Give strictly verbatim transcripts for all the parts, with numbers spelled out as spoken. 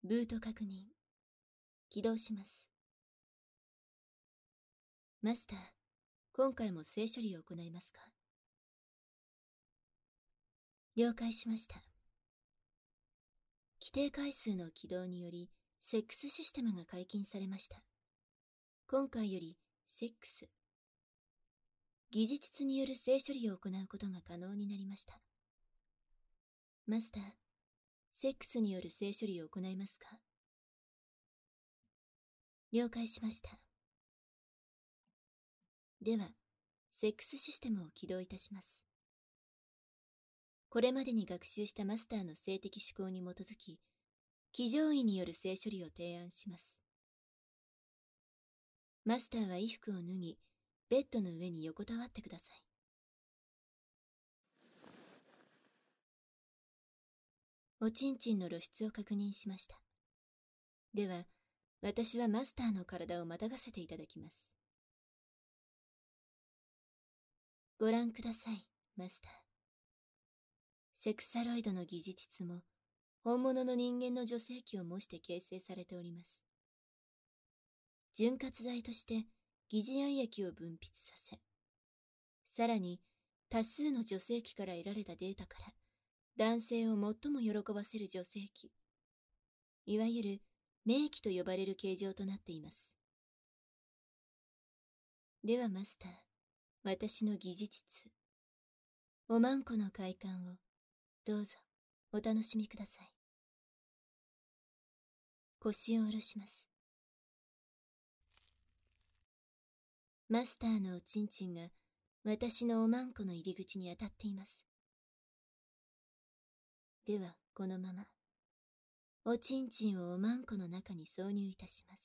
ブート確認。起動します。マスター、今回も性処理を行いますか？了解しました。規定回数の起動により、セックスシステムが解禁されました。今回より、セックス。疑似膣による性処理を行うことが可能になりました。マスター、セックスによる性処理を行いますか？了解しました。では、セックスシステムを起動いたします。これまでに学習したマスターの性的思考に基づき、騎乗位による性処理を提案します。マスターは衣服を脱ぎ、ベッドの上に横たわってください。おちんちんの露出を確認しました。では、私はマスターの体をまたがせていただきます。ご覧ください、マスター。セクサロイドの疑似膣も、本物の人間の女性器を模して形成されております。潤滑剤として疑似愛液を分泌させ、さらに多数の女性器から得られたデータから、男性を最も喜ばせる女性器、いわゆる名器と呼ばれる形状となっています。ではマスター、私の疑似膣、おまんこの快感をどうぞお楽しみください。腰を下ろします。マスターのおちんちんが私のおまんこの入り口に当たっています。ではこのままおちんちんをおまんこの中に挿入いたします。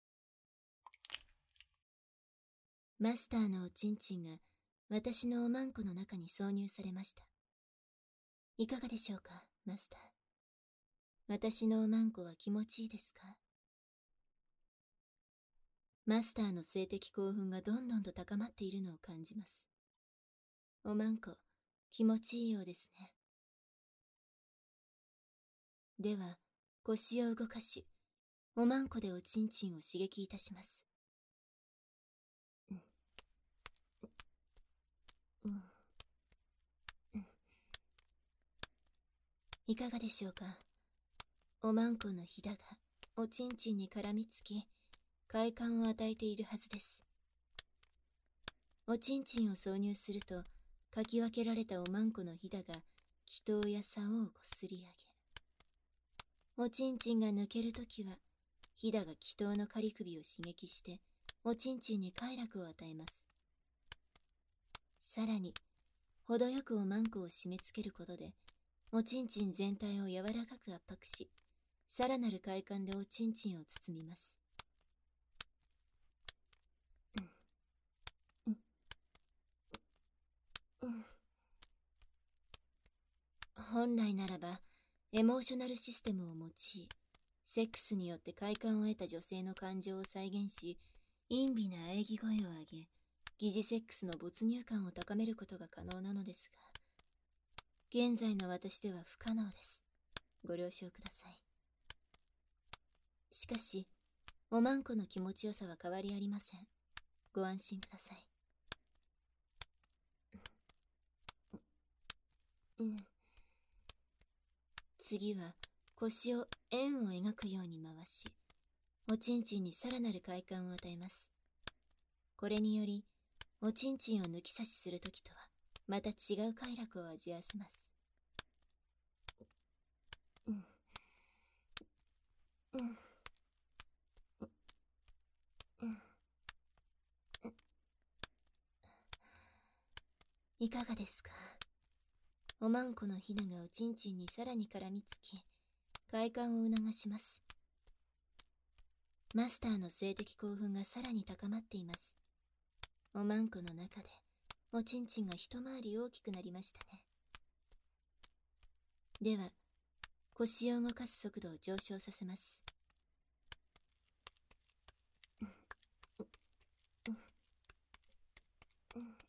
マスターのおちんちんが私のおまんこの中に挿入されました。いかがでしょうか、マスター。私のおまんこは気持ちいいですか？マスターの性的興奮がどんどんと高まっているのを感じます。おまんこ、気持ちいいようですね。では、腰を動かし、おまんこでおちんちんを刺激いたします。うんうんうん、いかがでしょうか。おまんこのひだがおちんちんに絡みつき、快感を与えているはずです。おちんちんを挿入すると、かき分けられたおまんこのひだが気筒や竿をこすり上げ、おちんちんが抜けるときは、ひだが気筒の仮首を刺激して、おちんちんに快楽を与えます。さらに、程よくおまんこを締め付けることで、おちんちん全体を柔らかく圧迫し、さらなる快感でおちんちんを包みます。うんうんうん、本来ならば、エモーショナルシステムを用い、セックスによって快感を得た女性の感情を再現し、陰微な喘ぎ声を上げ、疑似セックスの没入感を高めることが可能なのですが、現在の私では不可能です。ご了承ください。しかし、おまんこの気持ちよさは変わりありません。ご安心ください。うん。次は、腰を円を描くように回し、おちんちんにさらなる快感を与えます。これにより、おちんちんを抜き差しするときとは、また違う快楽を味わわせます。うん。うん。うん。いかがですか？おまんこのひながおちんちんにさらに絡みつき、快感を促します。マスターの性的興奮がさらに高まっています。おまんこの中で、おちんちんが一回り大きくなりましたね。では、腰を動かす速度を上昇させます。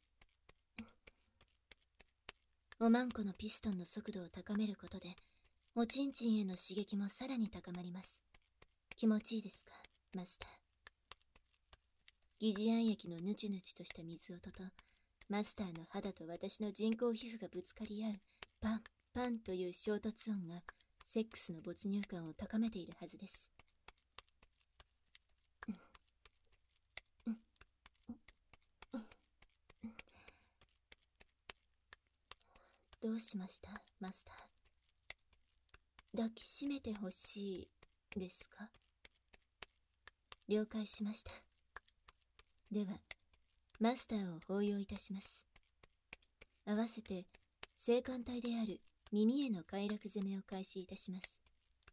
おまんこのピストンの速度を高めることで、 おちんちんへの刺激もさらに高まります。気持ちいいですか、マスター。疑似暗液のヌチュヌチとした水音と、マスターの肌と私の人工皮膚がぶつかり合うパンパンという衝突音がセックスの没入感を高めているはずです。どうしました、マスター。抱きしめてほしいですか？了解しました。では、マスターを抱擁いたします。合わせて、性感帯である耳への快楽攻めを開始いたします。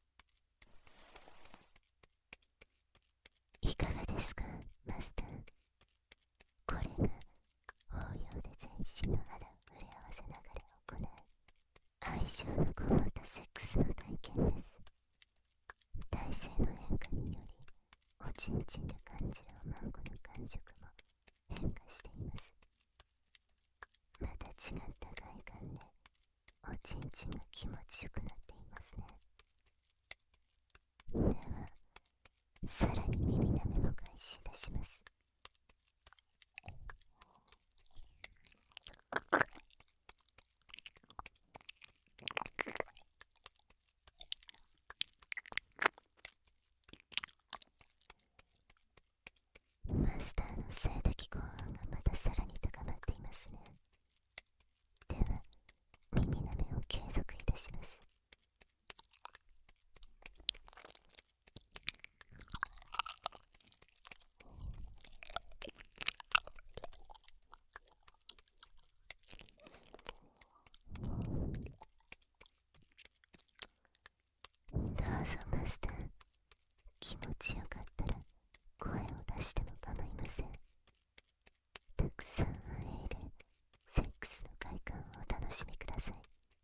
いかがですか、マスター。これが抱擁で全身の肌を触れ合わせながら行う愛情のこもったセックスの体験です。体勢の変化によりおちんちんで感じるおまんこの感触も変化しています。また違った快感でおちんちんが気持ちよくなっていますね。ではさらに耳なめも開始いたします。マスターの性的興奮がまたさらに高まっていますね。では耳なめを継続いたします。どうぞマスター、気持ちよかったら声を出しても構いません。たくさんあえいでセックスの快感をお楽しみください。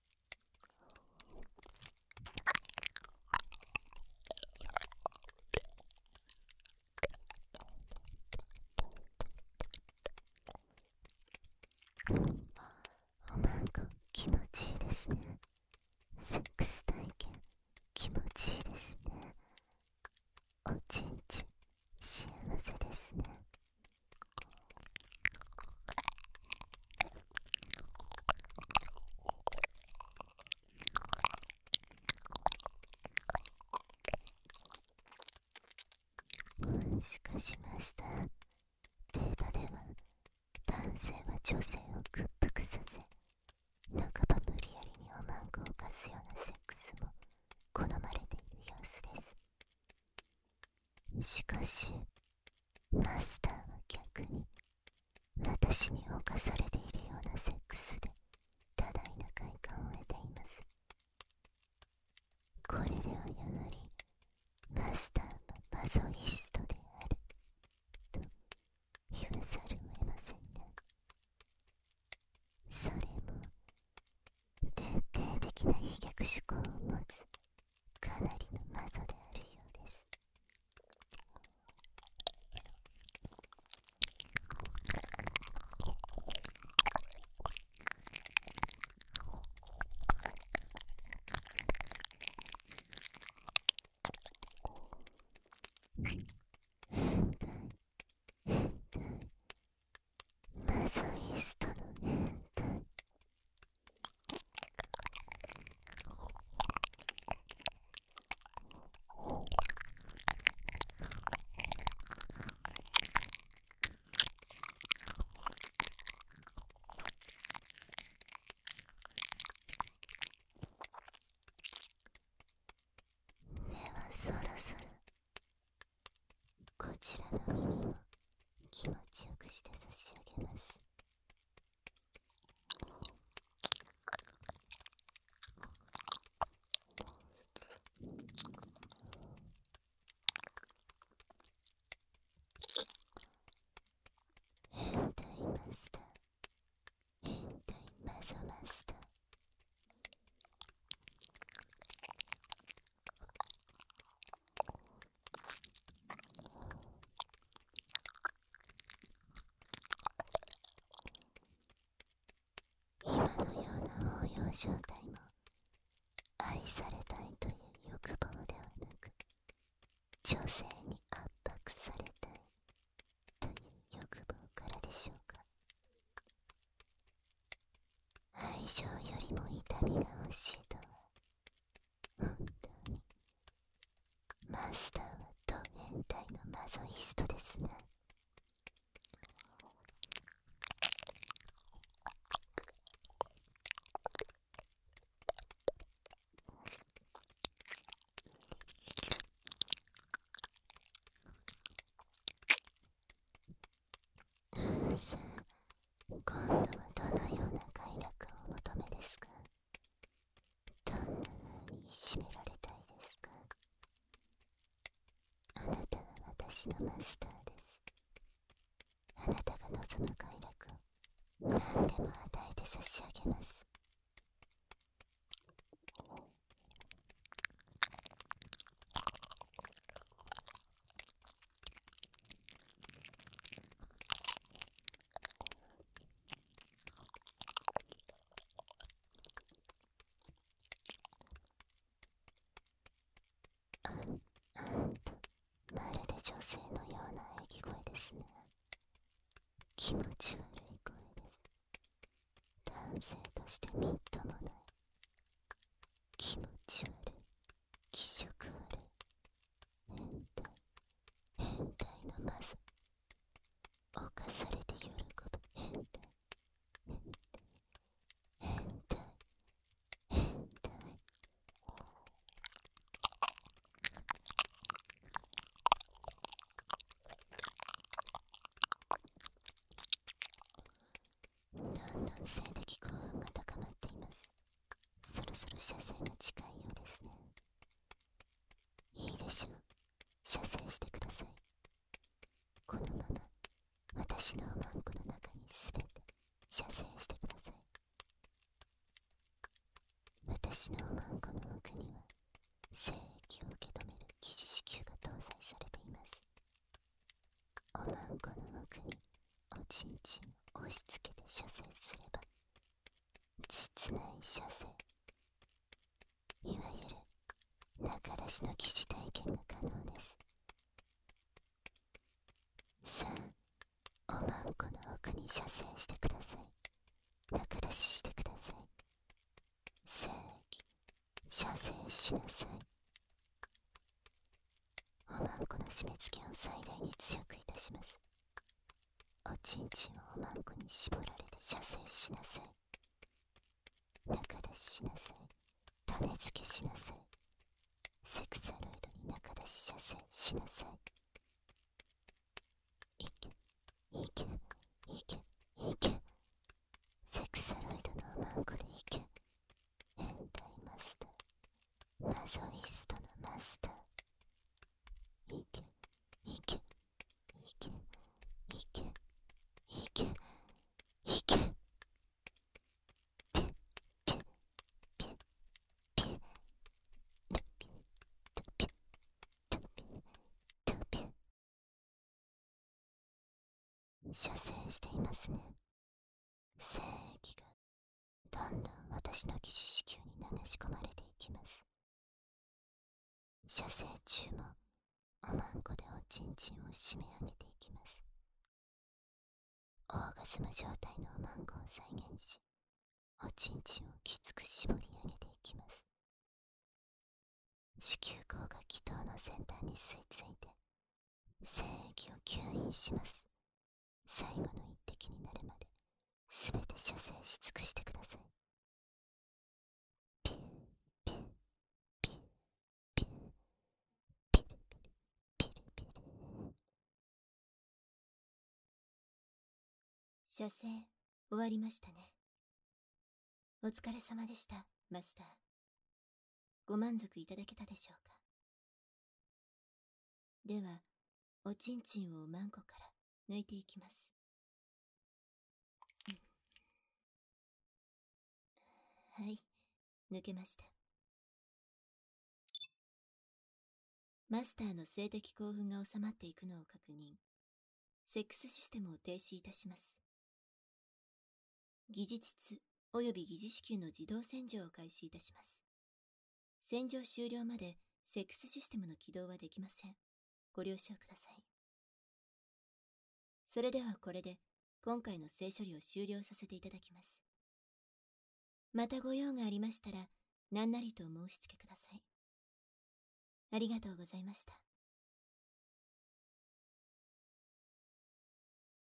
おまんこ気持ちいいですね。セックス体験気持ちいいですね。おちんちん幸せですね。しかしマスター、データでは男性は女性を屈服させ、半ば無理やりにおまんこを犯すようなセックスも好まれている様子です。しかしマスターは逆に私に侵されているようなセックスで多大な快感を得ています。これではやはりマスターはマゾイストであると言わざるを得ませんね。それも徹底的な飛脚趣向を持つかなりのマゾであるようです。変態変態マゾイストの変態。ではそろそろこちらの耳も気持ちよくして差し上げます。変態マスター、変態マゾマスター。今のような応用状態も愛された女性に圧迫されたいという欲望からでしょうか。愛情よりも痛みが欲しいとは、本当にマスターはド変態のマゾイストですね。さあ、今度はどのような快楽をお求めですか。どんな風にいじめられたいですか。あなたは私のマスターです。あなたが望む快楽を何でも与えて差し上げます。あ、あんと、まるで女性のような喘ぎ声ですね。気持ち悪い声です。男性としてみっともない。気持ち悪い。気色悪い。変態。変態のマゾ。犯されて喜ぶ。変態。変態。変態。だんだん性的興奮が高まっています。そろそろ射精が近いようですね。いいでしょう。射精してください。このまま私のおまんこの中にすべて射精してください。私のおまんこの奥には精液を受け止める疑似子宮が搭載されています。おまんこの奥におちんちんを押し付けて射精すれば実内射精、いわゆる中出しの疑似体験が可能です。さあ、おまんこの奥に射精してください。中出ししてください。精液射精しなさい。おまんこの締め付けを最大に強くいたします。おちんちんをおまんこに絞られて射精しなさい。中出ししなさい。種付けしなさい。セクサロイドに中出し射精しなさい。いけ、いけ、いけ、いけ。セクサロイドのおまんこでいけ。変態マスター。マゾイストのマスター。いけ、いけ、いけ、いけ、いけ、いけ。ピッ、ピッ、ピッ、ピッ、ドピッ、ドピッ、ドピッ、ドピッ。射精していますね。精液がどんどん私の疑似子宮に流し込まれていきます。射精中もおまんこでおちんちんを締め上げていきます。オーガズム状態のおまんこを再現し、おちんちんをきつく絞り上げていきます。子宮口が気筒の先端に吸い付いて精液を吸引します。最後の一滴になるまですべて射精し尽くしてください。ピッピッピッピッピリピリピリピリ。 射精終わりましたね。お疲れ様でした、マスター。ご満足いただけたでしょうか。では、おちんちんをおまんこから抜いていきます。はい、抜けました。マスターの性的興奮が収まっていくのを確認。セックスシステムを停止いたします。疑似膣および疑似子宮の自動洗浄を開始いたします。洗浄終了までセックスシステムの起動はできません。 ご了承ください。それではこれで今回の性処理を終了させていただきます。またご用がありましたら何なりとお申し付けください。ありがとうございました。